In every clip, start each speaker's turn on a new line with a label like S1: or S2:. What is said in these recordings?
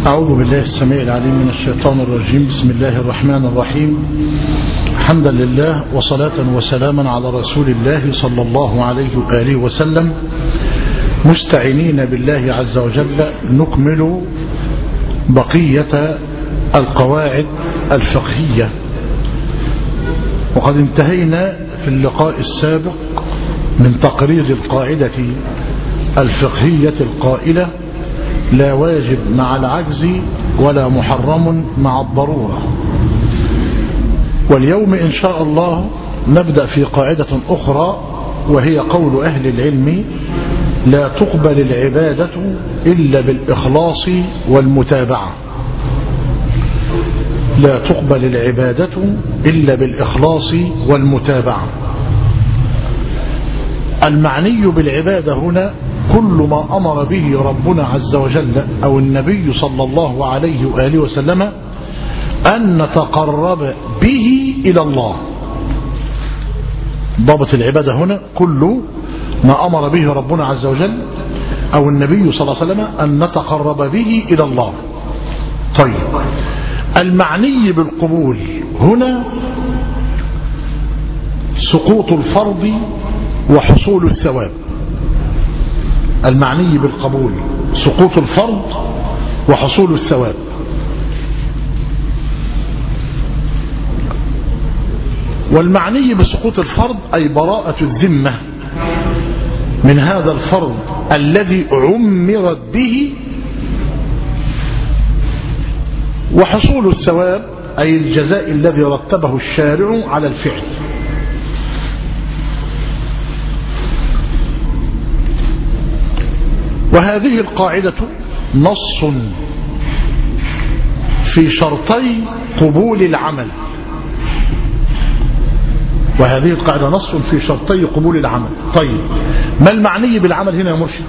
S1: أعوذ بالله السميع العليم من الشيطان الرجيم. بسم الله الرحمن الرحيم. حمدا لله وصلاة وسلاما على رسول الله صلى الله عليه وآله وسلم، مستعينين بالله عز وجل نكمل بقية القواعد الفقهية. وقد انتهينا في اللقاء السابق من تقرير القاعدة الفقهية القائلة: لا واجب مع العجز ولا محرم مع الضرورة. واليوم إن شاء الله نبدأ في قاعدة أخرى، وهي قول أهل العلم: لا تقبل العبادة إلا بالإخلاص والمتابعة. لا تقبل العبادة إلا بالإخلاص والمتابعة. المعني بالعبادة هنا كل ما أمر به ربنا عز وجل أو النبي صلى الله عليه وآله وسلم أن نتقرب به إلى الله. ضابط العبادة هنا كل ما أمر به ربنا عز وجل أو النبي صلى الله عليه وسلم أن نتقرب به إلى الله. طيب، المعني بالقبول هنا سقوط الفرض وحصول الثواب. المعني بالقبول سقوط الفرض وحصول الثواب. والمعني بسقوط الفرض أي براءة الذمة من هذا الفرض الذي عمرت به، وحصول الثواب أي الجزاء الذي رتبه الشارع على الفعل. وهذه القاعدة نص في شرطي قبول العمل. وهذه القاعدة نص في شرطي قبول العمل. طيب، ما المعني بالعمل هنا يا مرشد؟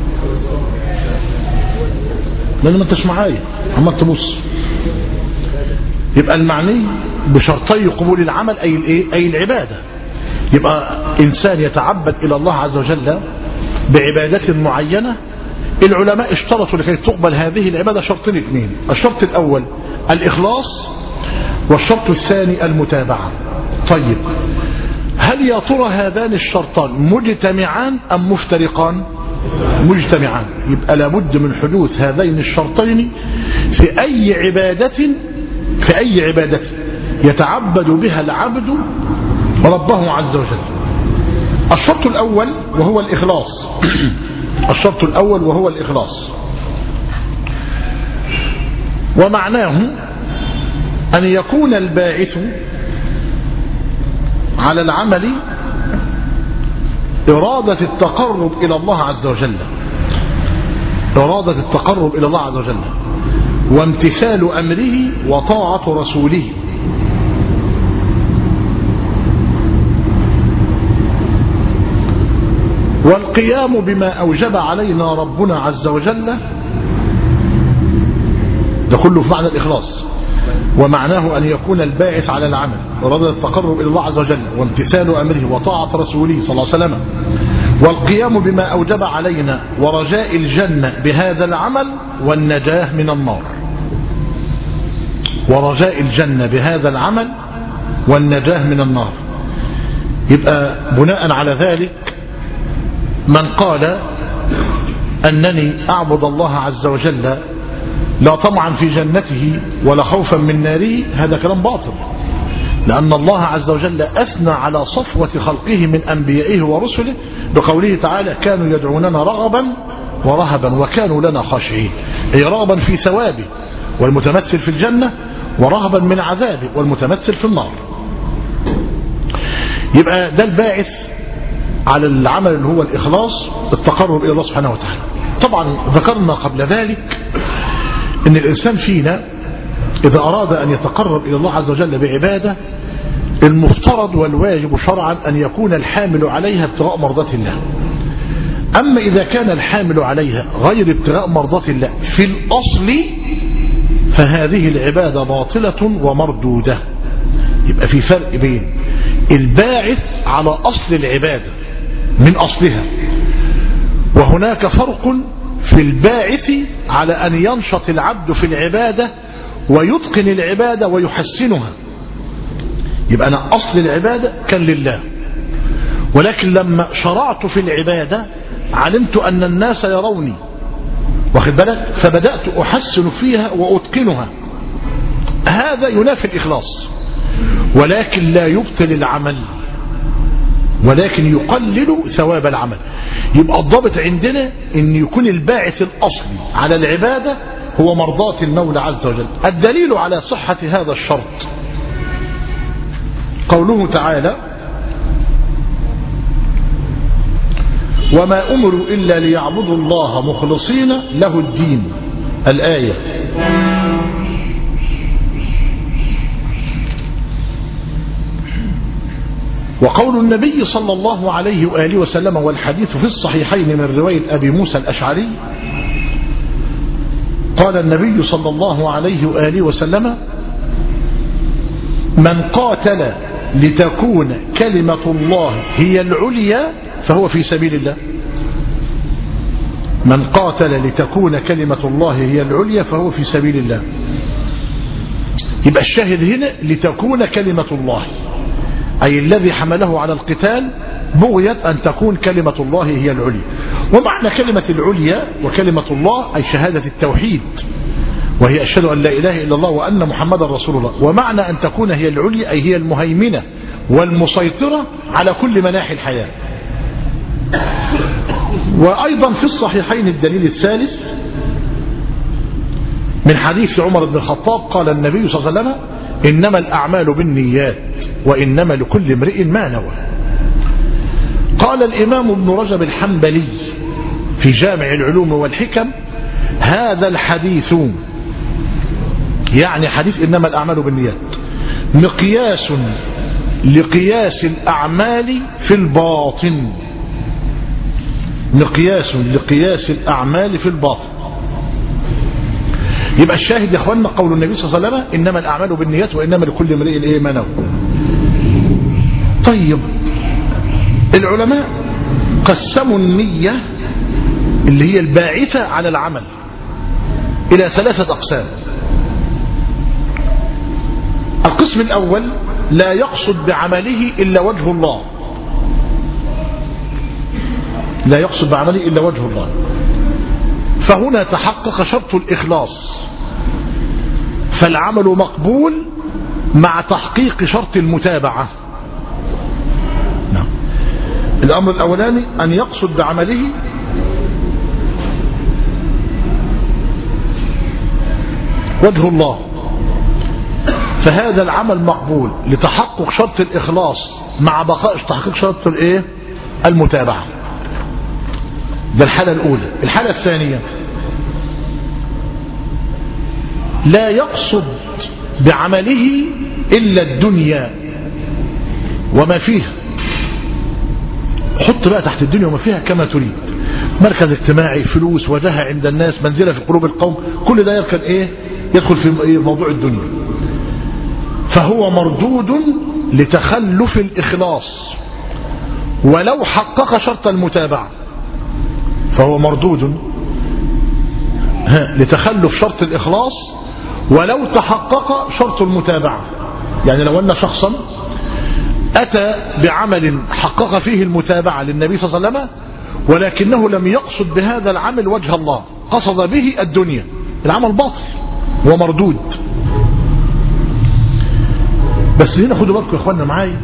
S1: لأن ما انتش معايا عمال تبص. يبقى المعني بشرطي قبول العمل أي الايه؟ أي العبادة. يبقى إنسان يتعبد إلى الله عز وجل بعبادة معينة. العلماء اشترطوا لكي تقبل هذه العبادة شرطين اثنين: الشرط الأول الإخلاص، والشرط الثاني المتابعة. طيب، هل يا ترى هذان الشرطان مجتمعان أم مفترقان؟ مجتمعان. يبقى لابد من حدوث هذين الشرطين في أي عبادة يتعبد بها العبد ربه عز وجل. الشرط الأول وهو الإخلاص. الشرط الأول وهو الإخلاص، ومعناه أن يكون الباعث على العمل إرادة التقرب إلى الله عز وجل، إرادة التقرب إلى الله عز وجل، وامتثال أمره وطاعة رسوله. والقيام بما أوجب علينا ربنا عز وجل، ده كله في معنى الإخلاص. ومعناه أن يكون الباعث على العمل إرادة التقرب إلى الله عز وجل، وامتثال أمره وطاعة رسوله صلى الله عليه وسلم، والقيام بما أوجب علينا ورجاء الجنة بهذا العمل والنجاة من النار. ورجاء الجنة بهذا العمل والنجاة من النار. يبقى بناء على ذلك من قال أنني أعبد الله عز وجل لا طمعا في جنته ولا خوفا من ناره، هذا كلام باطل. لأن الله عز وجل أثنى على صفوة خلقه من أنبيائه ورسله بقوله تعالى: كانوا يدعوننا رغبا ورهبا وكانوا لنا خاشعين. أي رغبا في ثوابه والمتمثل في الجنة، ورهبا من عذابه والمتمثل في النار. يبقى ده الباعث على العمل اللي هو الإخلاص، التقرب إلى الله سبحانه وتعالى. طبعا ذكرنا قبل ذلك أن الإنسان فينا إذا أراد أن يتقرب إلى الله عز وجل بعبادة، المفترض والواجب شرعا أن يكون الحامل عليها ابتغاء مرضات الله. أما إذا كان الحامل عليها غير ابتغاء مرضات الله في الأصل، فهذه العبادة باطلة ومردودة. يبقى في فرق بين الباعث على أصل العبادة من أصلها، وهناك فرق في الباعث على أن ينشط العبد في العبادة ويتقن العبادة ويحسنها. يبقى أنا أصل العبادة كان لله، ولكن لما شرعت في العبادة علمت أن الناس يروني، واخد بالك، فبدأت أحسن فيها وأتقنها. هذا ينافي الإخلاص، ولكن لا يبطل العمل، ولكن يقلل ثواب العمل. يبقى الضابط عندنا أن يكون الباعث الأصلي على العبادة هو مرضاة المولى عز وجل. الدليل على صحة هذا الشرط قوله تعالى: وما أمروا إلا ليعبدوا الله مخلصين له الدين. الآية. وقول النبي صلى الله عليه وآله وسلم، والحديث في الصحيحين من رواية أبي موسى الأشعري، قال النبي صلى الله عليه وآله وسلم: من قاتل لتكون كلمة الله هي العليا فهو في سبيل الله. من قاتل لتكون كلمة الله هي العليا فهو في سبيل الله. يبقى الشاهد هنا لتكون كلمة الله، أي الذي حمله على القتال بغية أن تكون كلمة الله هي العليا. ومعنى كلمة العليا وكلمة الله أي شهادة التوحيد، وهي أشهد أن لا إله إلا الله وأن محمد رسول الله. ومعنى أن تكون هي العليا أي هي المهيمنة والمسيطرة على كل مناحي الحياة. وأيضا في الصحيحين الدليل الثالث من حديث عمر بن الخطاب، قال النبي صلى الله عليه وسلم: إنما الأعمال بالنيات وإنما لكل امرئ ما نوى. قال الإمام ابن رجب الحنبلي في جامع العلوم والحكم: هذا الحديث، يعني حديث إنما الأعمال بالنيات، مقياس لقياس الأعمال في الباطن. مقياس لقياس الأعمال في الباطن. يبقى الشاهد يا اخواننا قول النبي صلى الله عليه وسلم: إنما الأعمال بالنيات وإنما لكل امرئ ما نوى. طيب، العلماء قسموا النية اللي هي الباعثة على العمل إلى 3 أقسام. القسم الأول: لا يقصد بعمله إلا وجه الله. لا يقصد بعمله إلا وجه الله، فهنا تحقق شرط الإخلاص، فالعمل مقبول مع تحقيق شرط المتابعة. نعم. الأمر الأولاني أن يقصد بعمله وجه الله، فهذا العمل مقبول لتحقق شرط الإخلاص مع بقاء تحقيق شرط المتابعة. ده الحالة الأولى. الحالة الثانية: لا يقصد بعمله إلا الدنيا وما فيها. حط بقى تحت الدنيا وما فيها كما تريد، مركز اجتماعي، فلوس، وجهة عند الناس، منزلة في قلوب القوم، كل ده يركن يدخل في موضوع الدنيا. فهو مردود لتخلف الإخلاص ولو حقق شرط المتابعة. فهو مردود لتخلف شرط الإخلاص ولو تحقق شرط المتابعة. يعني لو أن شخصا أتى بعمل حقق فيه المتابعة للنبي صلى الله عليه وسلم ولكنه لم يقصد بهذا العمل وجه الله، قصد به الدنيا، العمل باطل ومردود. بس هنا خدوا بالكم يا اخوانا معايا،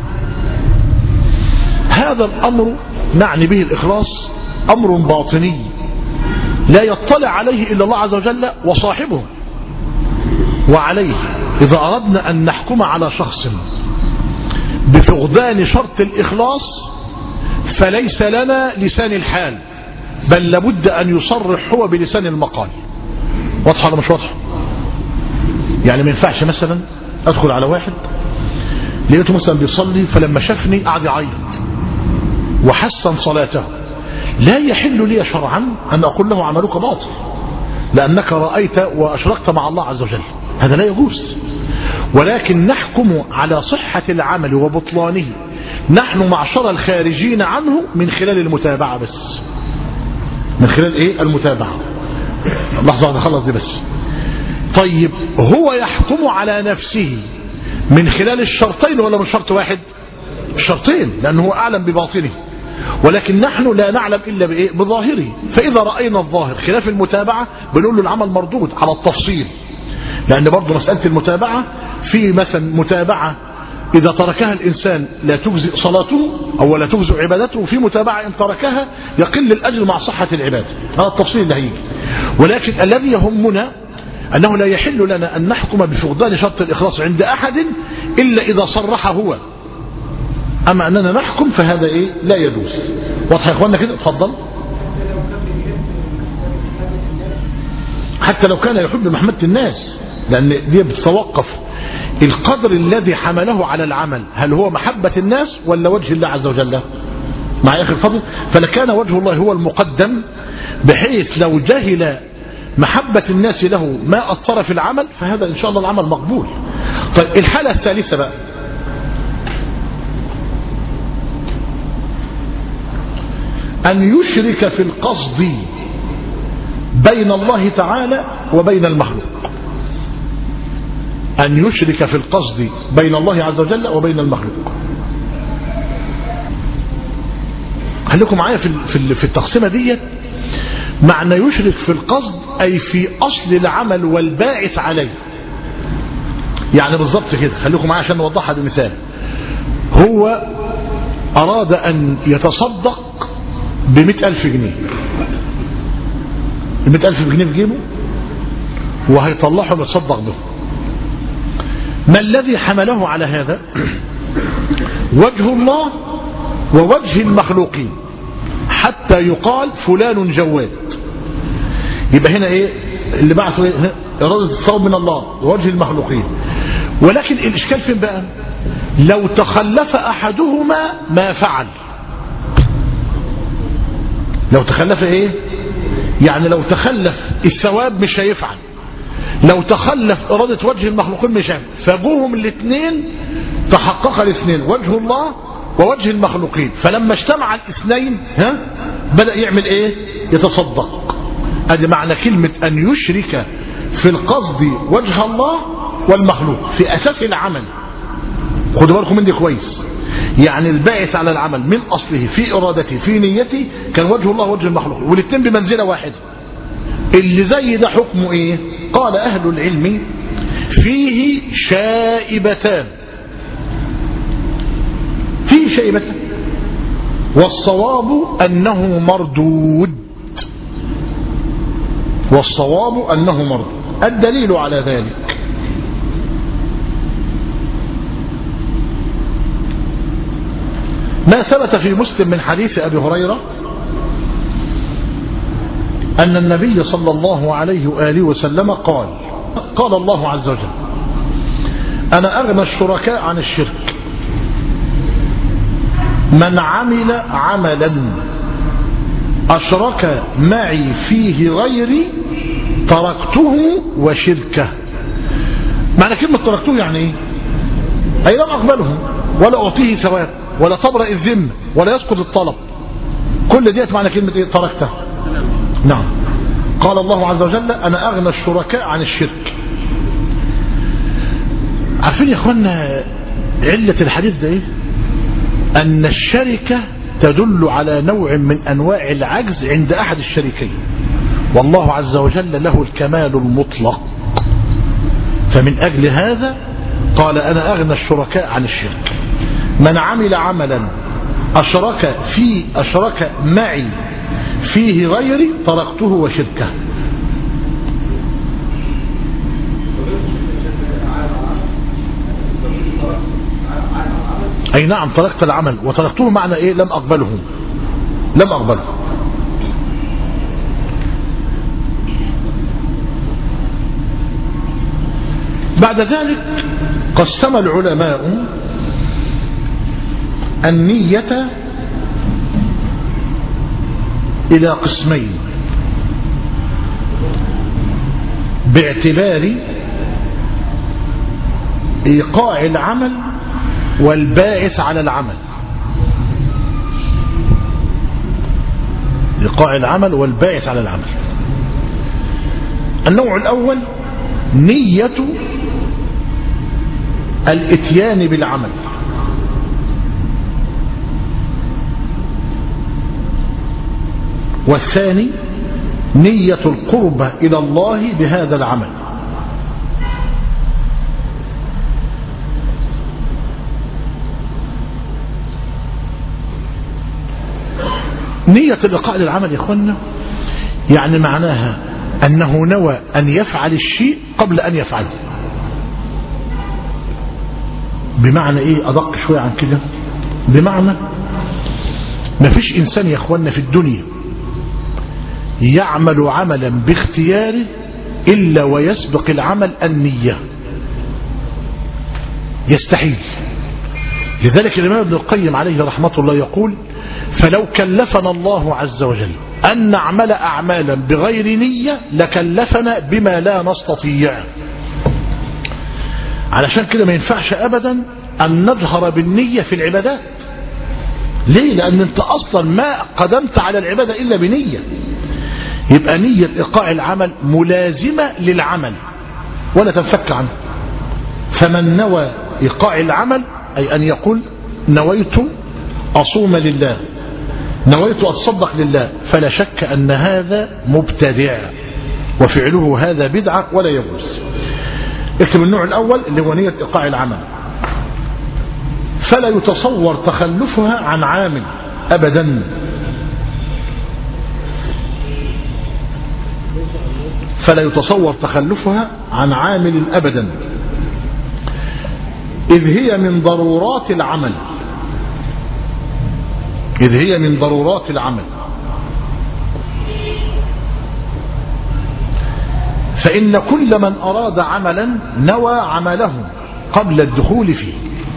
S1: هذا الأمر نعني به الإخلاص أمر باطني لا يطلع عليه إلا الله عز وجل وصاحبه. وعليه إذا أردنا أن نحكم على شخص بفقدان شرط الإخلاص فليس لنا لسان الحال، بل لابد أن يصرح هو بلسان المقال. واضحة ولا مش واضحة؟ يعني ما ينفعش مثلا أدخل على واحد لقيته مثلا بيصلي فلما شافني قعد يعيط وحسن صلاته، لا يحل لي شرعا أن أقول له عملك باطل لأنك رأيت وأشركت مع الله عز وجل، هذا لا يجوز. ولكن نحكم على صحة العمل وبطلانه نحن معشر الخارجين عنه من خلال المتابعة بس. من خلال ايه؟ المتابعة. لحظة نخلص دي بس. طيب هو يحكم على نفسه من خلال الشرطين ولا من شرط واحد؟ الشرطين، لأنه هو أعلم بباطنه، ولكن نحن لا نعلم إلا بإيه؟ بظاهره. فإذا رأينا الظاهر خلاف المتابعة بنقول له العمل مردود على التفصيل، لأن برضو مسألة المتابعة في مثلا متابعة إذا تركها الإنسان لا تجزئ صلاته أو لا تجزئ عبادته، وفي متابعة إن تركها يقل الأجر مع صحة العبادة. هذا التفصيل اللي هيجي. ولكن الذي يهمنا أنه لا يحل لنا أن نحكم بفقدان شرط الإخلاص عند أحد إلا إذا صرح هو. أما أننا نحكم فهذا إيه؟ لا يجوز. واضح يا إخواننا كده؟ اتفضل. حتى لو كان يحب محمد الناس، لأن دي بتتوقف القدر الذي حمله على العمل، هل هو محبة الناس ولا وجه الله عز وجل؟ مع آخر الفضل. فلكان وجه الله هو المقدم، بحيث لو جهل محبة الناس له ما أثر في العمل فهذا إن شاء الله العمل مقبول. طيب الحالة الثالثة بقى، أن يشرك في القصد بين الله تعالى وبين المخلوق. أن يشرك في القصد بين الله عز وجل وبين المخلوق. خليكم معايا في التقسيمة ديت. معنى يشرك في القصد أي في أصل العمل والباعث عليه. يعني بالضبط كده، خليكم معايا عشان نوضحها بمثال. هو أراد أن يتصدق ب100,000 جنيه. 100,000 جنيه في جيبه وهيطلعهم يتصدق به. ما الذي حمله على هذا؟ وجه الله ووجه المخلوقين، حتى يقال فلان جواد. يبقى هنا ايه اللي بعثه؟ ايه؟ إرادة الثواب من الله ووجه المخلوقين. ولكن الإشكال فين بقى؟ لو تخلف أحدهما ما فعل. لو تخلف ايه؟ يعني لو تخلف الثواب مش هيفعل، لو تخلف إرادة وجه المخلوقين مش هيفعل. فجوهم الاثنين تحقق الاثنين، وجه الله ووجه المخلوقين. فلما اجتمع الاثنين بدأ يعمل ايه؟ يتصدق. ادي معنى كلمة أن يشرك في القصد وجه الله والمخلوق في أساس العمل. خدوا بالكم من دي كويس. يعني الباعث على العمل من أصله في إرادته في نيته كان وجه الله ووجه المخلوق، والاثنين بمنزلة واحدة. اللي زي ده حكمه ايه؟ قال أهل العلم فيه شائبتان. فيه شائبتان، والصواب أنه مردود. والصواب أنه مردود. الدليل على ذلك ما ثبت في مسلم من حديث أبي هريرة أن النبي صلى الله عليه وآله وسلم قال: قال الله عز وجل: أنا أغنى الشركاء عن الشرك، من عمل عملا أشرك معي فيه غيري تركته وشركه. معنى كلمة تركته يعني ايه؟ أي لم أقبله ولا أعطيه ثواب ولا تبرأ الذمة ولا يسقط الطلب. كل ديت معنى كلمة ايه؟ تركته. نعم. قال الله عز وجل: أنا أغنى الشركاء عن الشرك. عارفين يا اخوانا علة الحديث ده ايه؟ أن الشركة تدل على نوع من أنواع العجز عند أحد الشريكين، والله عز وجل له الكمال المطلق. فمن أجل هذا قال: أنا أغنى الشركاء عن الشرك، من عمل عملا أشرك معي فيه غيري تركته وشركه. أي نعم، تركت العمل وتركته معنى إيه؟ لم أقبله. لم أقبله. بعد ذلك قسم العلماء النية إلى قسمين باعتبار إيقاع العمل والباعث على العمل. إيقاع العمل والباعث على العمل. النوع الأول نية الاتيان بالعمل، والثاني نية القربة إلى الله بهذا العمل. نية الإيقاع للعمل يا إخوانا يعني معناها أنه نوى أن يفعل الشيء قبل أن يفعله. بمعنى إيه؟ أدق شوية عن كده. بمعنى ما فيش إنسان يا إخوانا في الدنيا يعمل عملا باختياره إلا ويسبق العمل النية، يستحيل. لذلك الإمام ابن القيم عليه رحمة الله يقول: فلو كلفنا الله عز وجل أن نعمل أعمالا بغير نية لكلفنا بما لا نستطيع. علشان كده ما ينفعش أبدا أن نجهر بالنية في العبادات. ليه؟ لأن أنت أصلا ما قدمت على العبادة إلا بنية. يبقى نية إيقاع العمل ملازمة للعمل ولا تنفك عنه. فمن نوى إيقاع العمل أي أن يقول: نويت أصوم لله، نويت أتصدق لله، فلا شك أن هذا مبتدع وفعله هذا بدعة ولا يجوز. اكتب النوع الأول اللي هو نية إيقاع العمل، فلا يتصور تخلفها عن عامل أبدا. فلا يتصور تخلفها عن عامل أبدا، إذ هي من ضرورات العمل. إذ هي من ضرورات العمل. فإن كل من أراد عملا نوى عمله قبل الدخول فيه.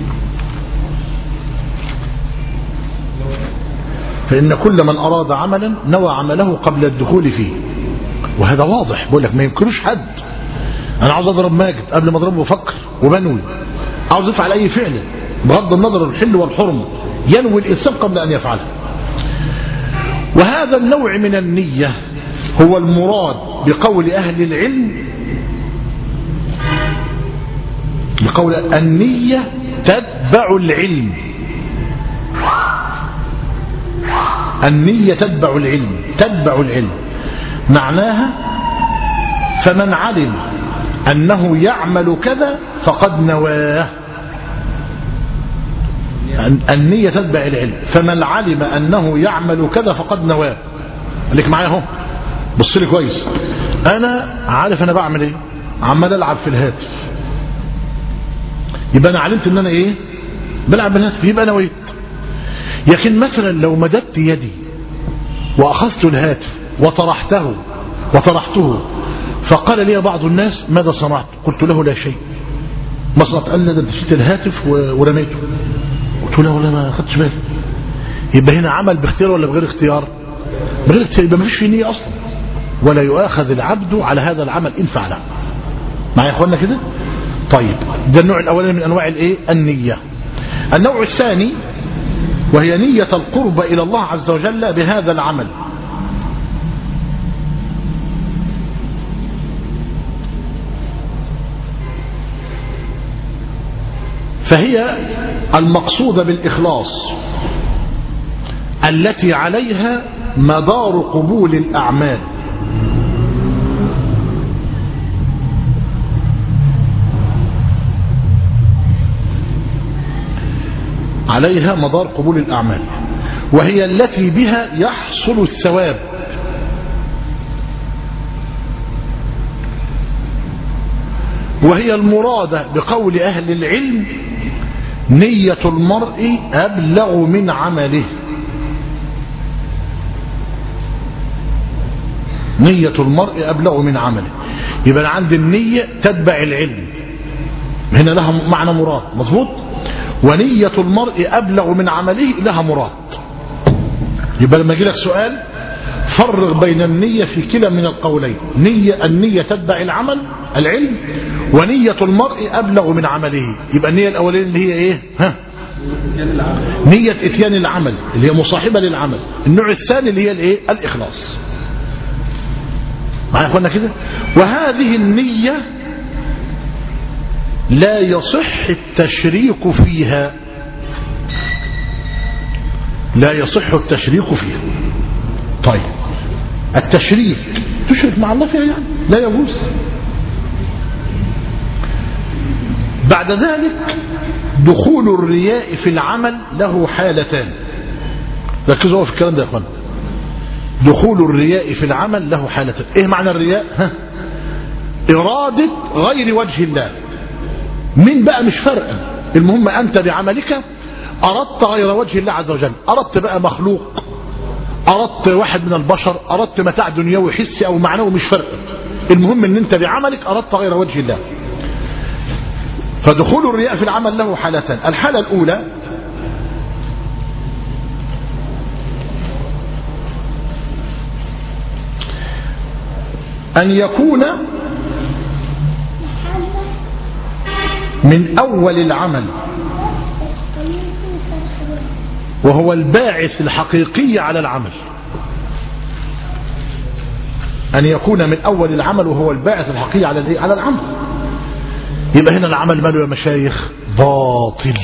S1: فإن كل من أراد عملا نوى عمله قبل الدخول فيه، وهذا واضح. بقول لك ما يمكنوش حد أنا عاوز أضرب ماجد قبل ما أضربه بفكر وبنوي، عاوز يفعل أي فعل بغض النظر الحل والحرم ينوي الإنسان قبل أن يفعله. وهذا النوع من النية هو المراد بقول أهل العلم، بقول النية تتبع العلم. النية تتبع العلم، تتبع العلم معناها فمن علم أنه يعمل كذا فقد نواه. النية تتبع العلم، فمن علم أنه يعمل كذا فقد نواه. خليك معايا اهو، بص لي كويس. أنا عارف أنا بعمل إيه، عمال ألعب في الهاتف، يبقى أنا علمت أن أنا إيه، بلعب بالهاتف، يبقى نويت. لكن مثلا لو مددت يدي وأخذت الهاتف وطرحته فقال لي بعض الناس: ماذا صنعت؟ قلت له: لا شيء. ما صنعت؟ قال لي: ده نسيت الهاتف ورميته. قلت له: لا ما أخذتش بالي. يبقى هنا عمل باختيار ولا بغير اختيار؟ بغير اختيار، يبقى ما فيش فيه نية أصلا، ولا يؤاخذ العبد على هذا العمل إن فعله. معايا يا اخوانا كده؟ طيب، ده النوع الأولاني من أنواع الإيه؟ النية. النوع الثاني وهي نية القرب إلى الله عز وجل بهذا العمل. فهي المقصودة بالإخلاص التي عليها مدار قبول الأعمال. عليها مدار قبول الأعمال، وهي التي بها يحصل الثواب. وهي المرادة بقول أهل العلم: نية المرء أبلغ من عمله. نية المرء أبلغ من عمله. يبقى عند النية تتبع العلم، هنا لها معنى مراد، مظبوط. ونية المرء أبلغ من عمله لها مراد. يبقى لما يجي لك سؤال فرق بين النية في كلا من القولين. النية تتبع العمل العلم، ونية المرء أبلغ من عمله. يبقى النية الأولين اللي هي إيه؟ نية اتيان العمل اللي هي مصاحبة للعمل. النوع الثاني اللي هي الايه؟ الإخلاص. معايا اخوانا كده؟ وهذه النية لا يصح التشريك فيها، لا يصح التشريك فيها. طيب التشريك تشرك مع الله فيها يعني لا يجوز. بعد ذلك دخول الرياء في العمل له حالتان. ركزوا في الكلام ده يا اخوان. دخول الرياء في العمل له حالتان. ايه معنى الرياء؟ إرادة غير وجه الله. مين بقى مش فارقة، المهم أنت بعملك أردت غير وجه الله عز وجل، أردت بقى مخلوق، أردت واحد من البشر، أردت متاع دنيوي حسي أو معنوي، مش فارقة، المهم أن أنت بعملك أردت غير وجه الله. فدخول الرياء في العمل له حالتان. الحالة الأولى أن يكون من أول العمل وهو الباعث الحقيقي على العمل. أن يكون من أول العمل وهو الباعث الحقيقي على العمل. يبقى هنا العمل ماله يا مشايخ؟ باطل.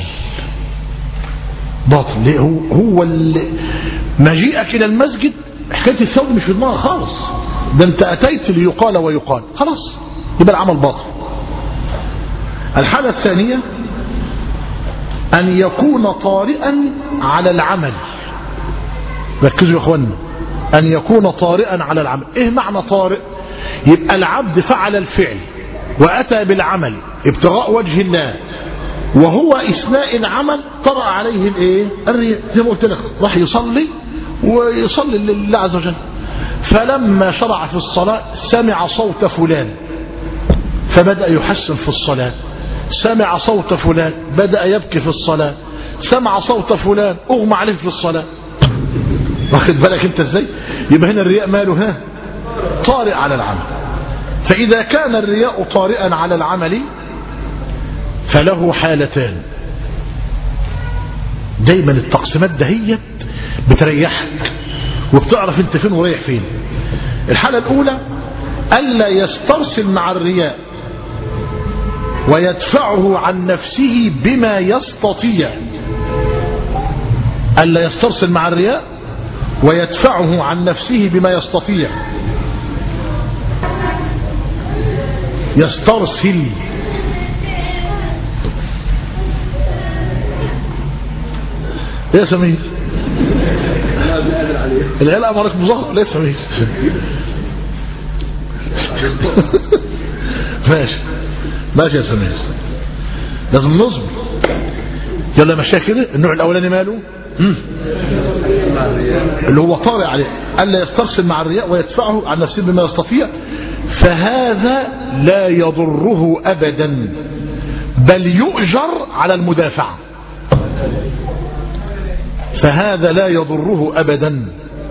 S1: باطل. ليه؟ هو مجيئك إلى المسجد حكاية الثوب مش في دماغك خالص، ده أنت أتيت ليقال ويقال، خلاص يبقى العمل باطل. الحالة الثانية أن يكون طارئا على العمل. ركزوا يا اخوانا، أن يكون طارئا على العمل. إيه معنى طارئ؟ يبقى العبد فعل الفعل وأتى بالعمل ابتغاء وجه الله، وهو إثناء العمل طرأ عليه الايه؟ الرياء. زي ما قلت لك راح يصلي ويصلي لله عز وجل، فلما شرع في الصلاة سمع صوت فلان فبدأ يحسن في الصلاة، سمع صوت فلان بدأ يبكي في الصلاة، سمع صوت فلان أغمى عليه في الصلاة. واخد بالك انت ازاي؟ يبقى هنا الرياء ماله؟ طارئ على العمل. فإذا كان الرياء طارئا على العمل فله حالتان. دايما التقسيمات دهيت بتريحك وبتعرف انت فين ورايح فين. الحالة الأولى ألا يسترسل مع الرياء ويدفعه عن نفسه بما يستطيع. ألا يسترسل مع الرياء ويدفعه عن نفسه بما يستطيع. يسترسل. ايه يا سمير؟ العيال امرك مظهر ليه يا سمير؟ ماشي ماشي يا سمير، لازم نصبر. يلا مشاه كده. النوع الاولاني ماله؟ اللي هو طارئ عليه. الا يسترسل مع الرياء ويدفعه عن نفسه بما يستطيع، فهذا لا يضره ابدا بل يؤجر على المدافعة. فهذا لا يضره ابدا.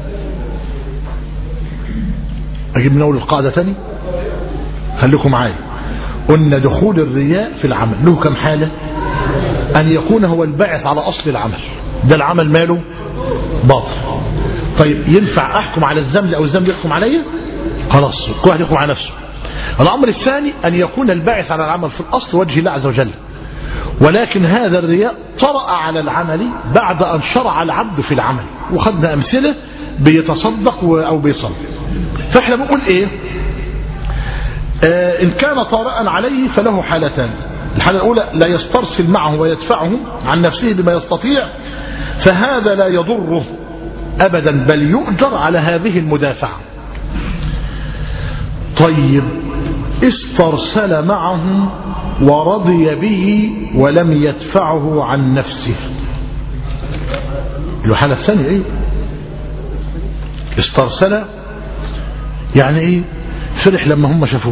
S1: اجيب من اول القاعدة تاني، خليكم معايا. قلنا دخول الرياء في العمل له كم حالة؟ أن يكون هو الباعث على أصل العمل، ده العمل ماله؟ باطل. طيب ينفع أحكم على الذنب أو الذنب يحكم علي؟ خلاص كل واحد يحكم على نفسه. الأمر الثاني أن يكون الباعث على العمل في الأصل وجه الله عز وجل، ولكن هذا الرياء طرأ على العمل بعد أن شرع العبد في العمل، وخدنا أمثلة بيتصدق أو بيصلي. فإحنا بنقول إيه؟ إن كان طارئا عليه فله حالتان. الحالة الأولى لا يسترسل معه ويدفعه عن نفسه بما يستطيع، فهذا لا يضره أبدا بل يؤجر على هذه المدافعة. طيب استرسل معه ورضي به ولم يدفعه عن نفسه، الحالة الثانية ايه؟ استرسل يعني ايه؟ فرح لما هم شافوه،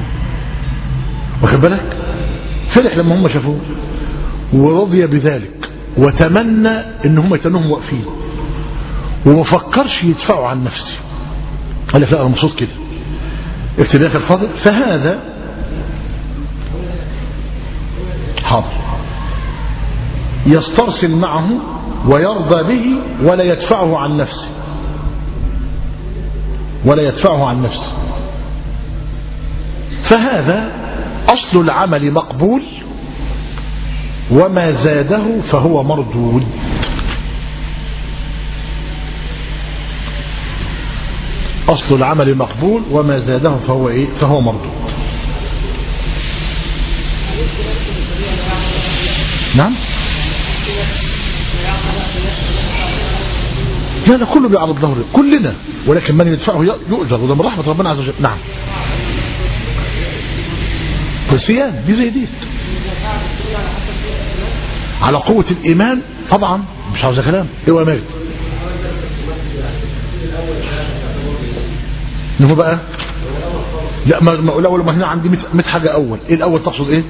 S1: واخد بالك؟ فرح لما هم شافوه ورضي بذلك وتمنى ان هم يتنهم واقفين وما فكرش يدفعوا عن نفسه. قال لك لا انا مبسوط كده. اكتب يا الفاضل. فهذا حاضر. يسترسل معه ويرضى به ولا يدفعه عن نفسه، ولا يدفعه عن نفسه. فهذا أصل العمل مقبول، وما زاده فهو مردود. أصل العمل مقبول وما زاده فهو إيه؟ فهو مردود. نعم. لا كله بيعرض له كلنا، ولكن من يدفعه يؤجر، وده من رحمة ربنا عز وجل. نعم. الصيام دي زي دي على قوة الإيمان طبعا، مش عاوز كلام. ايوه يا ماجد. نهو بقى لا ما اقول ما هنا عندي 100 حاجة اول. ايه الاول تقصد ايه؟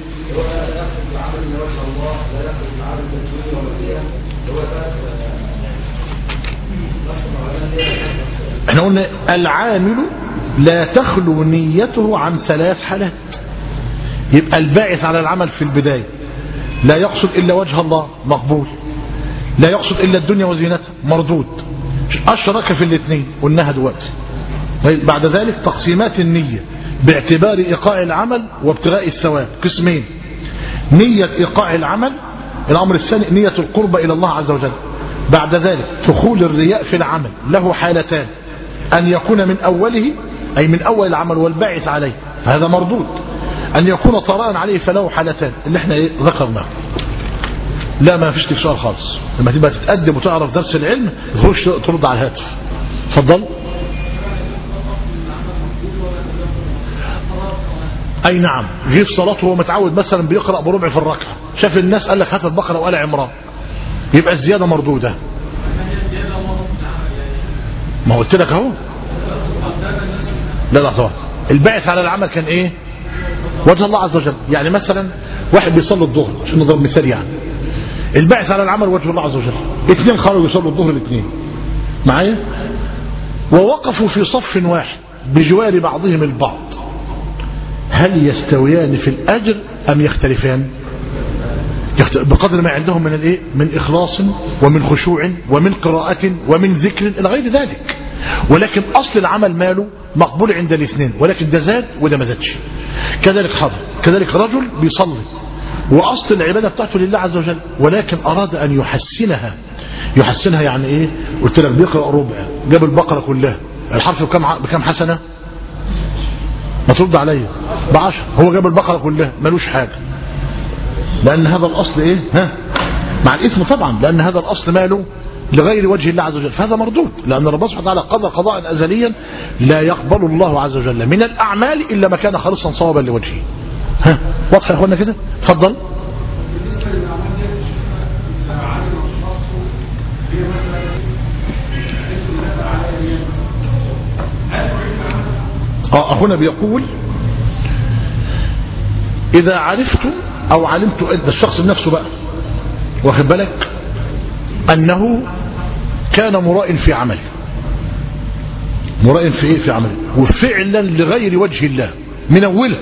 S1: احنا قلنا العامل لا تخلو نيته عن 3 حالات. يبقى الباعث على العمل في البداية لا يقصد إلا وجه الله، مقبول. لا يقصد إلا الدنيا وزينتها، مردود. أشرك في الاثنين قلناها دلوقتي. بعد ذلك تقسيمات النية باعتبار إيقاع العمل وابتغاء الثواب قسمين: نية إيقاع العمل، الأمر الثاني نية القربة إلى الله عز وجل. بعد ذلك دخول الرياء في العمل له حالتان: أن يكون من أوله أي من أول العمل والباعث عليه فهذا مردود، أن يكون طراء عليه فله حالتان اللي احنا ذكرناه. لا ما فيش تكسار خالص. لما تبقى تتقدم وتعرف درس العلم تخش ترد على الهاتف. اتفضل. اي نعم. جه في صلاته وهو متعود مثلا بيقرأ بربع في الركعة، شاف الناس قال لك هات البقرة وآل عمران، يبقى الزيادة مردودة. ما قلت لك اهو. لا طبعا الباعث على العمل كان ايه؟ وجه الله عز وجل. يعني مثلا واحد بيصلي الظهر عشان نضرب مثال، يعني الباعث على العمل وجه الله عز وجل، 2 خرجوا يصلوا الظهر الاثنين معايا ووقفوا في صف واحد بجوار بعضهم البعض، هل يستويان في الأجر أم يختلفان؟ بقدر ما عندهم من الايه؟ من إخلاص ومن خشوع ومن قراءة ومن ذكر إلى غير ذلك. ولكن أصل العمل ماله مقبول عند الاثنين، ولكن ده زاد وده ما زادش. كذلك حاضر، كذلك رجل بيصلي وأصل العبادة بتاعته لله عز وجل، ولكن أراد أن يحسنها يعني إيه؟ قلت لك بيقرأ ربع، جاب البقرة كلها، الحرف بكم حسنة؟ ما ترد عليا ب10. هو جاب البقرة كلها ملوش حاجة، لأن هذا الأصل إيه؟ مع الإثم طبعا، لأن هذا الأصل ماله لغير وجه الله عز وجل، فهذا مردود، لأن ربنا سبحانه وتعالى قضى قضاء أزليا لا يقبل الله عز وجل من الأعمال إلا ما كان خالصا صوابا لوجهه. واضح يا أخوانا كده؟ اتفضل. أخونا بيقول إذا عرفت أو علمت ده الشخص بنفسه بقى واخد بالك أنه كان مراء في عمله، مراء في إيه؟ في عمله، وفعلا لغير وجه الله من أوله،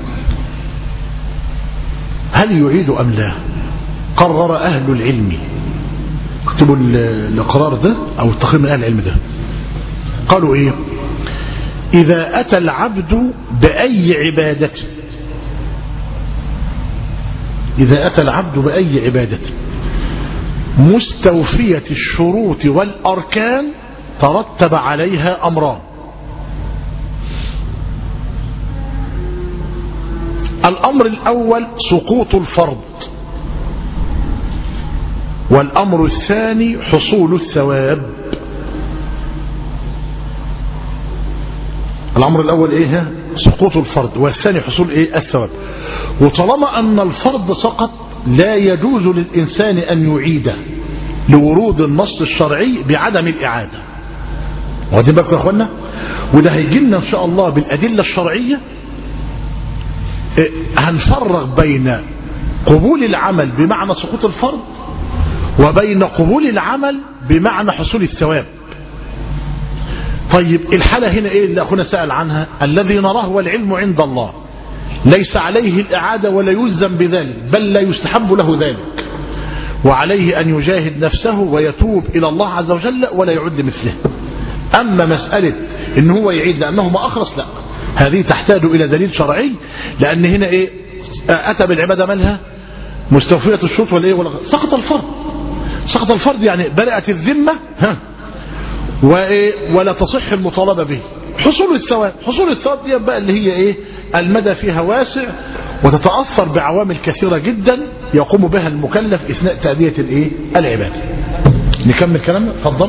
S1: هل يعيد أم لا؟ قرر أهل العلم، اكتبوا القرار ده أو التقرير من أهل العلم ده، قالوا إيه؟ إذا أتى العبد بأي عبادة، إذا أتى العبد بأي عبادة مستوفية الشروط والأركان ترتب عليها أمران: الأمر الأول سقوط الفرض، والأمر الثاني حصول الثواب. الأمر الأول إيه؟ سقوط الفرض، والثاني حصول إيه؟ الثواب. وطالما أن الفرض سقط لا يجوز للإنسان أن يعيده لورود النص الشرعي بعدم الإعادة. واخدين بالكم يا أخوانا؟ وده هيجي لنا إن شاء الله بالأدلة الشرعية. هنفرق بين قبول العمل بمعنى سقوط الفرض وبين قبول العمل بمعنى حصول الثواب. طيب الحالة هنا ايه اللي اخونا سأل عنها؟ الذي نراه والعلم عند الله، ليس عليه الإعادة ولا يلزم بذلك، بل لا يستحب له ذلك، وعليه أن يجاهد نفسه ويتوب إلى الله عز وجل ولا يعد مثله. أما مسألة إن هو يعيد لأنه ما أخلص، لا، هذه تحتاج إلى دليل شرعي، لأن هنا إيه؟ أتى بالعبادة مالها مستوفية الشروط ولا إيه؟ سقط الفرض. سقط الفرض يعني بدأت الذمة ولا تصح المطالبة به. حصول الثواب، حصول الثواب دي بقى اللي هي إيه؟ المدى فيها واسع وتتأثر بعوامل كثيرة جدا يقوم بها المكلف اثناء تأدية الايه؟ العبادة. نكمل كلامنا، اتفضل.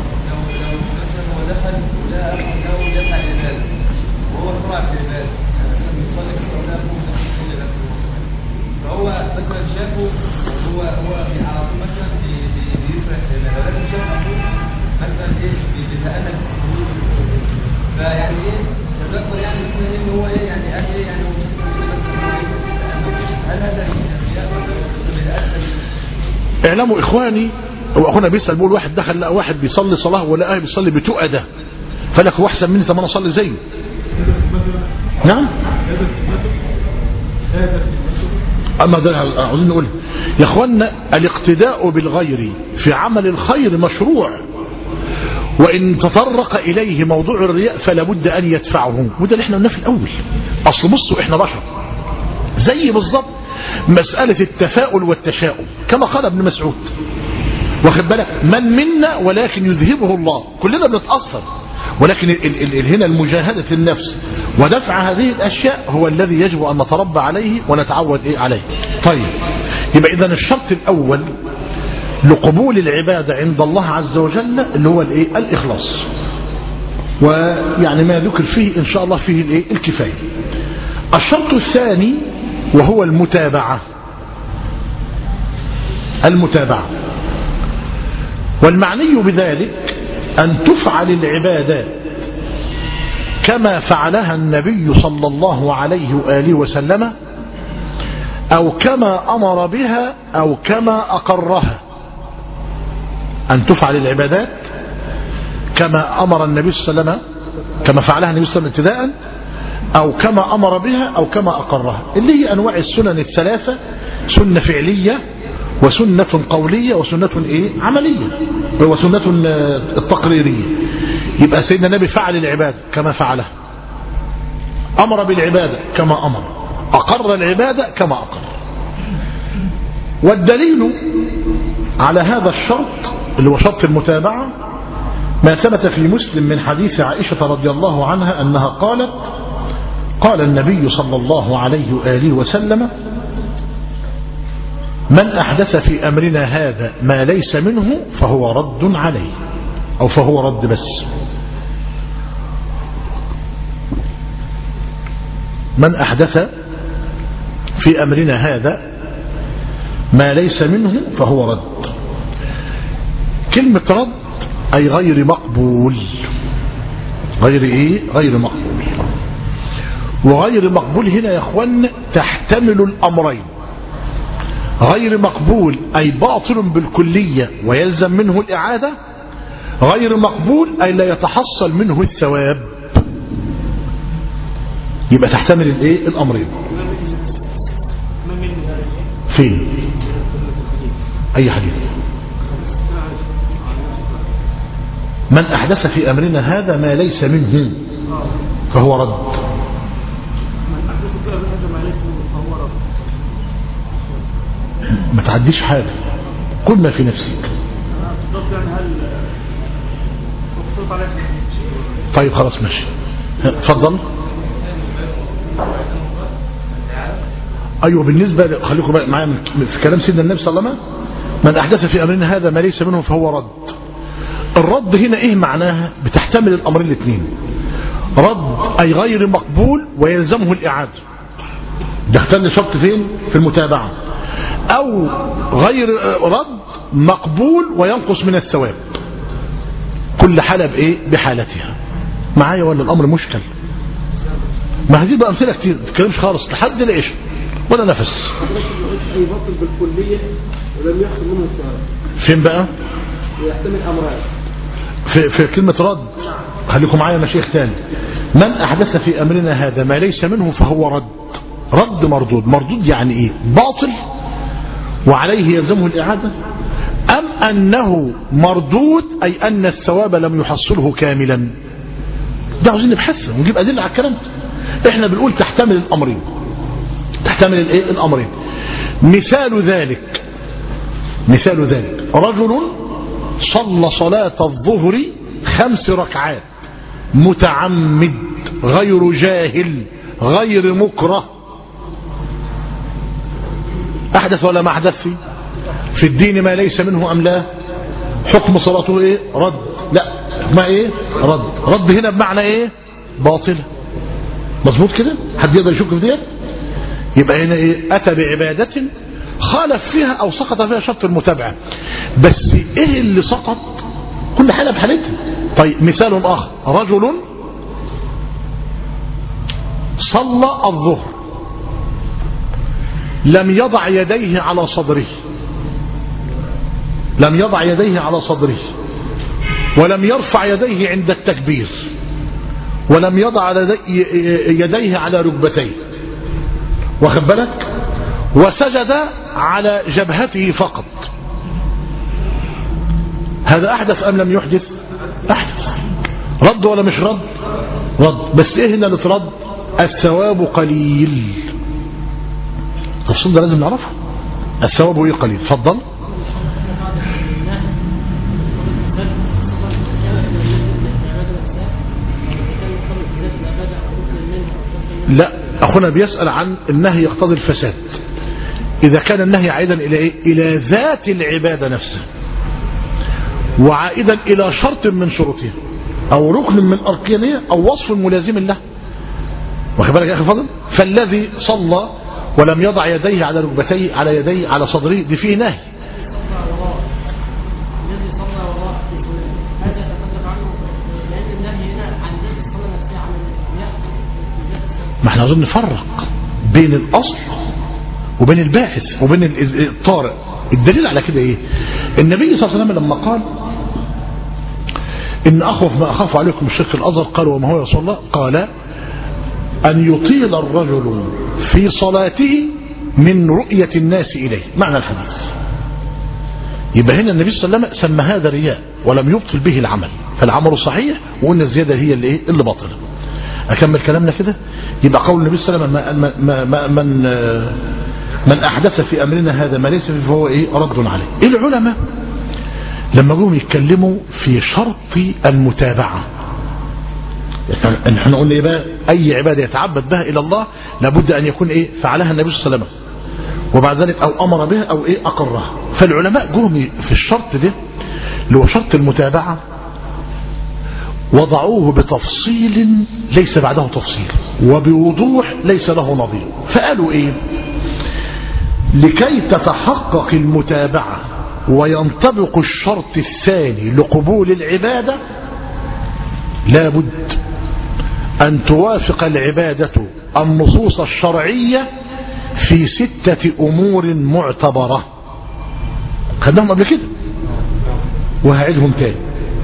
S2: فهو مثلا شافه هو في عرضه مثلا بيفرح ولكن شاف مثلا ايه بيتألم فيعني ايه تذكر يعني ان هو ايه يعني قال ايه يعني هل هذا
S1: اعلموا اخواني، واخونا بيسأل بيقول واحد دخل لقى واحد بيصلي صلاة ولقاه بيصلي بتؤدة، فلك هو احسن مني، طب انا اصلي زيه. نعم، أما ده عاوزين نقول يا اخوانا الاقتداء بالغير في عمل الخير مشروع، وإن تطرق إليه موضوع الرياء فلا بد أن يدفعه، وده اللي احنا قلناه في الأول. أصل بصوا احنا بشر زي بالضبط مسألة التفاؤل والتشاؤم، كما قال ابن مسعود، واخد بالك، من منا ولكن يذهبه الله، كلنا بنتأثر، ولكن هنا المجاهدة النفس ودفع هذه الأشياء هو الذي يجب أن نتربى عليه ونتعود عليه. طيب، يبقى إذن الشرط الأول لقبول العبادة عند الله عز وجل اللي هو الإخلاص، ويعني ما ذكر فيه إن شاء الله فيه الكفاية. الشرط الثاني وهو المتابعة. المتابعة، والمعني بذلك أن تفعل العبادات كما فعلها النبي صلى الله عليه وآله وسلم، أو كما أمر بها أو كما أقرها. أن تفعل العبادات كما أمر النبي صلى الله عليه وسلم، كما فعلها النبي صلى الله عليه وسلم ابتداء، أو كما أمر بها أو كما أقرها، اللي هي أنواع السنن الثلاثة: سنة فعلية وسنة قولية وسنة عملية وسنة التقريرية. يبقى سيدنا النبي فعل العبادة كما فعلها، أمر بالعبادة كما أمر، أقر العبادة كما أقر. والدليل على هذا الشرط اللي هو شرط المتابعة ما ثبت في مسلم من حديث عائشة رضي الله عنها أنها قالت: قال النبي صلى الله عليه وآله وسلم: من أحدث في أمرنا هذا ما ليس منه فهو رد عليه، أو فهو رد بس. من أحدث في أمرنا هذا ما ليس منه فهو رد. كلمة رد أي غير مقبول. غير مقبول. وغير مقبول هنا يا أخوان تحتمل الأمرين: غير مقبول أي باطل بالكلية ويلزم منه الإعادة، غير مقبول أي لا يتحصل منه الثواب. يبقى تحتمل الأمرين. فين؟ أي حديث؟ من أحدث في أمرنا هذا ما ليس منه فهو رد. ما تعديش حاجة، كل ما في نفسك. طيب خلاص ماشي، اتفضل. ايوه، بالنسبة خليكم معايا في كلام سيدنا النبي صلى الله عليه وسلم: من احدث في امرنا هذا ما ليس منه فهو رد. الرد هنا ايه معناها؟ بتحتمل الامرين الاثنين: رد اي غير مقبول ويلزمه الاعادة، ده اختل شرط فين؟ في المتابعة. او غير رد مقبول وينقص من الثواب. كل حالة بحالتها. معايا ولا الامر مشكل؟ ما هذه بقى امثله كتير، ما تتكلمش خالص لحد العشاء ولا نفس.
S2: اي باطل بالكليه ولم يحصل منه الثواب.
S1: فين بقى؟
S2: يحتمل امرين.
S1: في كلمه رد. خليكم معايا مشايخ تاني: من احدث في امرنا هذا ما ليس منه فهو رد. رد مردود. مردود يعني ايه؟ باطل وعليه يلزمه الإعادة، أم أنه مردود أي أن الثواب لم يحصله كاملا؟ ده عاوزين نبحثه ونجيب أدلة على الكلام ده. احنا بنقول تحتمل الأمرين، تحتمل الايه الأمرين. مثال ذلك رجل صلى صلاة الظهر 5 ركعات متعمد غير جاهل غير مكره، أحدث ولا ما أحدث في الدين ما ليس منه أم لا؟ حكم صلاته ايه؟ رد. لا ما ايه؟ رد هنا بمعنى ايه؟ باطلة. مظبوط كده؟ حد يقدر يشك في ديت؟ يبقى هنا ايه؟ أتى بعبادة خالف فيها أو سقط فيها شرط المتابعة، بس ايه اللي سقط؟ كل حالة بحالتها. طيب مثال آخر، رجل صلى الظهر لم يضع يديه على صدره ولم يرفع يديه عند التكبير ولم يضع يديه على ركبتيه، واخد بالك، وسجد على جبهته فقط، هذا أحدث أم لم يحدث؟ أحدث. رد ولا مش رد؟ بس ايه هنا اللي ترد؟ الثواب قليل. التفصيل ده لازم نعرفه، الثواب ايه قليل. اتفضل. لا، أخونا بيسأل عن النهي يقتضي الفساد، إذا كان النهي عائدا إلى إيه؟ إلى ذات العبادة نفسها، وعائدا إلى شرط من شروطها أو ركن من أركانها أو وصف ملازم له، واخد بالك يا أخي فضل؟ فالذي صلى ولم يضع يديه على ركبتيه على يديه على صدره دي فيه نهي. ما احنا عاوزين نفرق بين الأصل وبين الباحث وبين الطارئ. الدليل على كده ايه؟ النبي صلى الله عليه وسلم لما قال إن أخوف ما أخاف عليكم الشرك الأصغر، قال وما هو يا رسول الله؟ قال أن يطيل الرجل في صلاته من رؤية الناس إليه، معنى الحديث. يبقى هنا النبي صلى الله عليه وسلم سمى هذا رياء ولم يبطل به العمل، فالعمل صحيح وقلنا الزيادة هي اللي باطلة. أكمل كلامنا كده. يبقى قول النبي صلى الله عليه وسلم من أحدث في أمرنا هذا ما ليس فيه فهو رد عليه. العلماء لما جم يتكلموا في شرط المتابعة، احنا قلنا بقى أي عبادة يتعبد بها إلى الله لابد أن يكون فعلها النبي صلى الله عليه وسلم، وبعد ذلك أو أمر بها أو أقرها. فالعلماء جم في الشرط ده اللي هو شرط المتابعة وضعوه بتفصيل ليس بعده تفصيل وبوضوح ليس له نظير. فقالوا لكي تتحقق المتابعة وينطبق الشرط الثاني لقبول العبادة لابد أن توافق العبادة النصوص الشرعية في 6 أمور معتبرة. خدناهم قبل كده وهعيدهم تاني.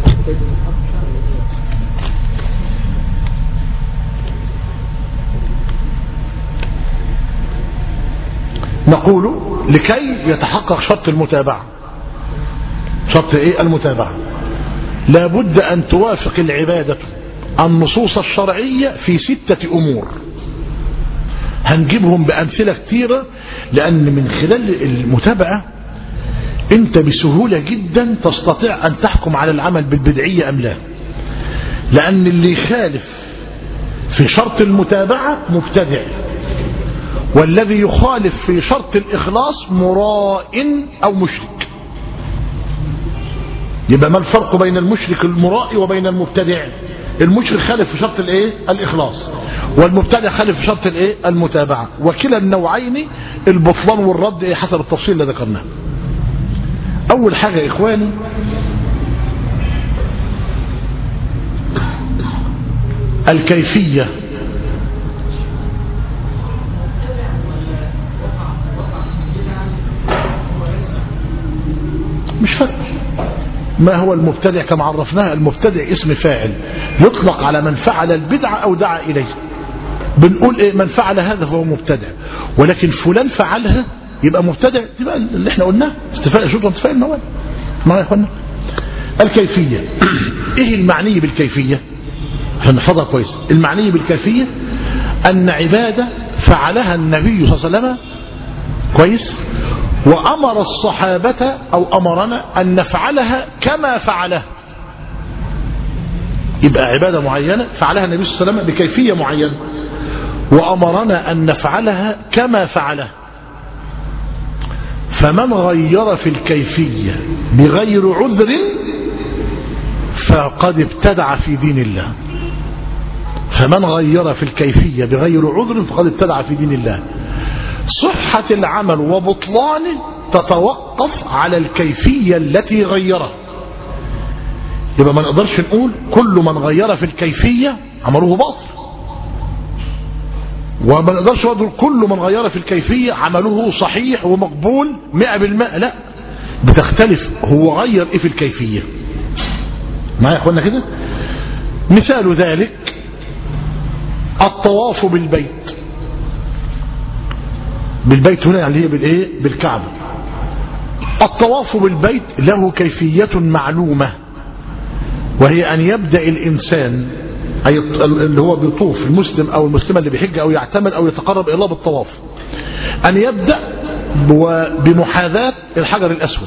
S1: نقول لكي يتحقق شرط المتابعة، شرط المتابعة لابد أن توافق العبادة النصوص الشرعية في 6 أمور. هنجيبهم بأمثلة كثيرة، لأن من خلال المتابعة أنت بسهولة جدا تستطيع أن تحكم على العمل بالبدعية أم لا، لأن اللي يخالف في شرط المتابعة مبتدع، والذي يخالف في شرط الإخلاص مراء أو مشرك. يبقى ما الفرق بين المشرك المراء وبين المبتدع؟ المشرك خالف في شرط الإخلاص، والمبتدع خالف في شرط المتابعة، وكلا النوعين البطلان والرد حسب التفصيل اللي ذكرناه. أول حاجة يا إخواني الكيفية. مش فرق. ما هو المبتدع كما عرفناه؟ المبتدع اسم فاعل يطلق على من فعل البدعة أو دعا إليه. بنقول من فعل هذا هو مبتدع، ولكن فلان فعلها يبقى مبتدع تبقى اللي احنا قلناه استفاء الشروط وانتفاء الموانع. ما يا اخوانا الكيفية ايه المعني بالكيفية عشان نحفظها كويس؟ المعني بالكيفية ان عبادة فعلها النبي صلى الله عليه وسلم كويس وامر الصحابة او امرنا ان نفعلها كما فعلها. يبقى عبادة معينة فعلها النبي صلى الله عليه وسلم بكيفية معينة وامرنا ان نفعلها كما فعلها. فمن غير في الكيفية بغير عذر فقد ابتدع في دين الله. فمن غير في الكيفية بغير عذر فقد ابتدع في دين الله. صحة العمل وبطلانه تتوقف على الكيفية التي غيرها. يبقى ما نقدرش نقول كل من غير في الكيفية عمله باطل، وما نقدرش نقول كل من غير في الكيفية عمله صحيح ومقبول 100%. لا، بتختلف هو غير ايه في الكيفية. معايا يا اخوانا كده؟ مثال ذلك الطواف بالبيت. بالبيت هنا يعني هي بالايه؟ بالكعبة. الطواف بالبيت له كيفية معلومة، وهي أن يبدأ الإنسان أي اللي هو بيطوف المسلم أو المسلمة اللي بيحج أو يعتمر أو يتقرب إلى الله بالطواف، أن يبدأ بمحاذاة الحجر الأسود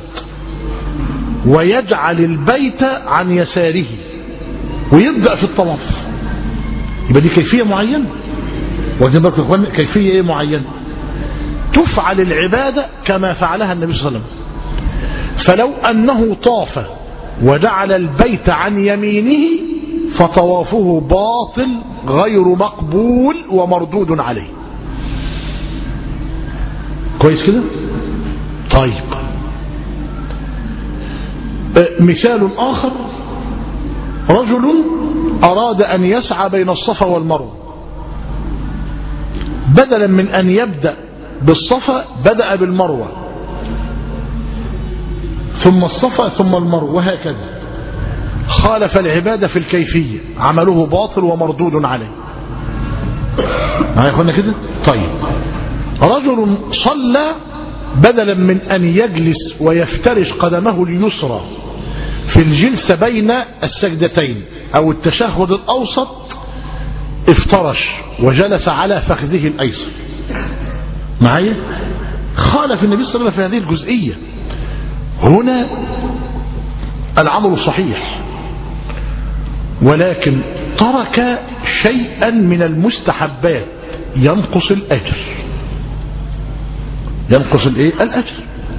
S1: ويجعل البيت عن يساره ويبدأ في الطواف. يبقى دي كيفية معينة. واخدين بالكم يا اخوان؟ كيفية ايه معينة؟ تفعل العبادة كما فعلها النبي صلى الله عليه وسلم. فلو أنه طاف وجعل البيت عن يمينه فطوافه باطل غير مقبول ومردود عليه. كويس كده؟ طيب مثال آخر، رجل أراد أن يسعى بين الصفا والمروة، بدلا من أن يبدأ بالصفا بدأ بالمروة ثم الصفا ثم المروة وهكذا. خالف العبادة في الكيفية، عمله باطل ومردود عليه. معايا اخوانا كده؟ طيب رجل صلى بدلا من أن يجلس ويفترش قدمه اليسرى في الجلسة بين السجدتين أو التشهد الأوسط، افترش وجلس على فخذه الأيسر. معايا؟ خالف النبي صلى الله عليه وسلم في هذه الجزئية. هنا العمل صحيح، ولكن ترك شيئا من المستحبات ينقص الأجر. ينقص الايه؟ الأجر.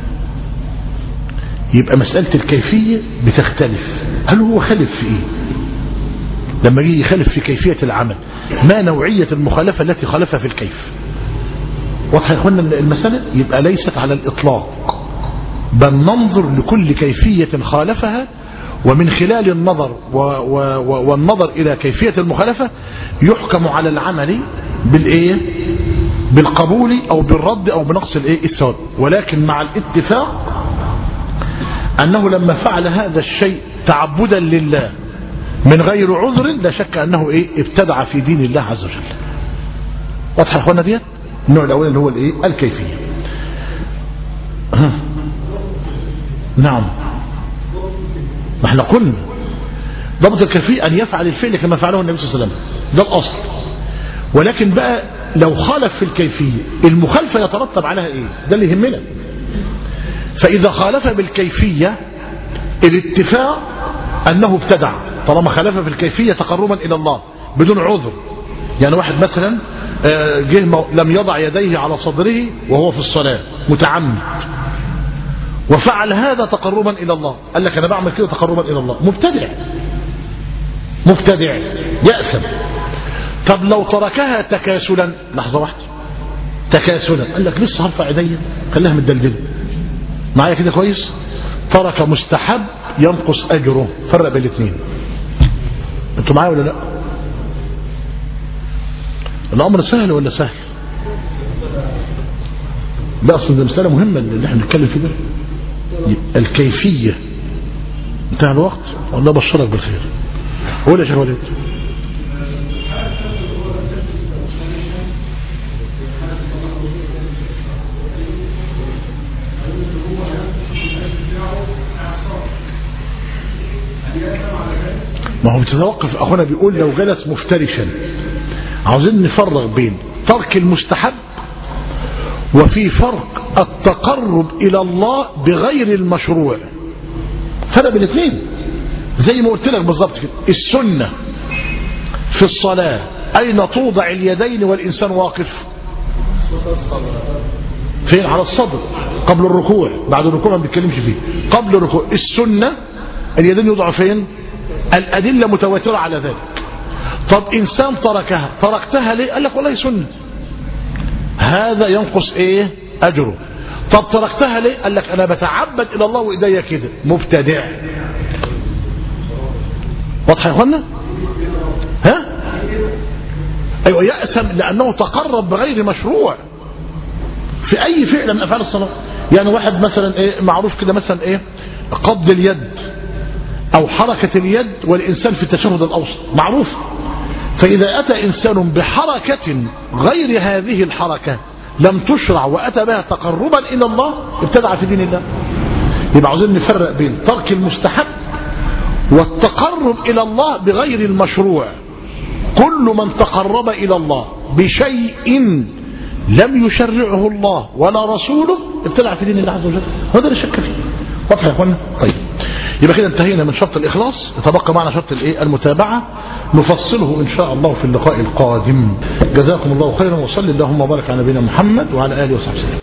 S1: يبقى مسألة الكيفية بتختلف. هل هو خالف في ايه؟ لما يجي يخالف في كيفية العمل، ما نوعية المخالفة التي خالفها في الكيف؟ واضح يا اخوانا المسألة؟ يبقى ليست على الإطلاق، بل ننظر لكل كيفية خالفها، ومن خلال النظر والنظر إلى كيفية المخالفة يحكم على العمل بالإيه؟ بالقبول أو بالرد أو بنقص الإيه؟ الثواب. ولكن مع الاتفاق أنه لما فعل هذا الشيء تعبدا لله من غير عذر لا شك أنه إيه؟ ابتدع في دين الله عز وجل. واضح يا اخوانا ديت؟ النوع الأول اللي هو الإيه؟ الكيفية. نعم، ما احنا قلنا ضبط الكيفية أن يفعل الفعل كما فعله النبي صلى الله عليه وسلم، ده الأصل. ولكن بقى لو خالف في الكيفية المخالفة يترتب عليها ايه؟ ده اللي يهمنا. فإذا خالف بالكيفية الاتفاق أنه ابتدع طالما خالف في الكيفية تقربا إلى الله بدون عذر. يعني واحد مثلا جه لم يضع يديه على صدره وهو في الصلاة متعمد وفعل هذا تقربا إلى الله، قال لك أنا بعمل كده تقربا إلى الله، مبتدع. مبتدع يأثم. طب لو تركها تكاسلا، لحظة واحدة، تكاسلا، قال لك لسه هرفع ايديا خليها متدلدله، معايا كده كويس؟ ترك مستحب ينقص أجره. فرق بين الاثنين. انتوا معايا ولا لا؟ الأمر سهل ولا سهل؟ ده أصلا ده مسألة مهمة اللي احنا بنتكلم فيه ده. الكيفية. انتهى الوقت والله بشرك بالخير. قول يا شيخ وليد. ما هو بتتوقف. أخونا بيقول لو جلس مفترشا، عاوزين نفرق بين ترك المستحب وفي فرق التقرب إلى الله بغير المشروع. فرق بين الاثنين زي ما قلت لك بالظبط كده. السنة في الصلاة أين توضع اليدين والإنسان واقف؟ فين؟ على الصدر قبل الركوع. بعد الركوع ما بنتكلمش فيه. قبل الركوع السنة اليدين يوضعوا فين؟ الأدلة متواترة على ذلك. طب إنسان تركتها ليه؟ قال لك والله سنة، هذا ينقص ايه؟ أجره. طب تركتها ليه؟ قال لك أنا بتعبد إلى الله وإيديا كده. مبتدع. واضح يا اخوانا؟ ها؟ أيوة، يأثم لأنه تقرب بغير مشروع في أي فعل من أفعال الصلاة. يعني واحد مثلا إيه معروف كده، مثلا إيه قبض اليد أو حركة اليد والإنسان في التشهد الأوسط معروف. فإذا أتى إنسان بحركة غير هذه الحركة لم تشرع وأتى بها تقربا إلى الله ابتدع في دين الله. يبقى عاوزين نفرق بين ترك المستحب والتقرب إلى الله بغير المشروع. كل من تقرب إلى الله بشيء لم يشرعه الله ولا رسوله ابتدع في دين الله عز وجل. هذا لا شك فيه. واضح يا اخوانا؟ طيب، يبقى كده انتهينا من شرط الإخلاص. يتبقى معنا شرط المتابعة، نفصله إن شاء الله في اللقاء القادم. جزاكم الله خيرا، وصلي اللهم وبارك على نبينا محمد وعلى آله وصحبه وسلم.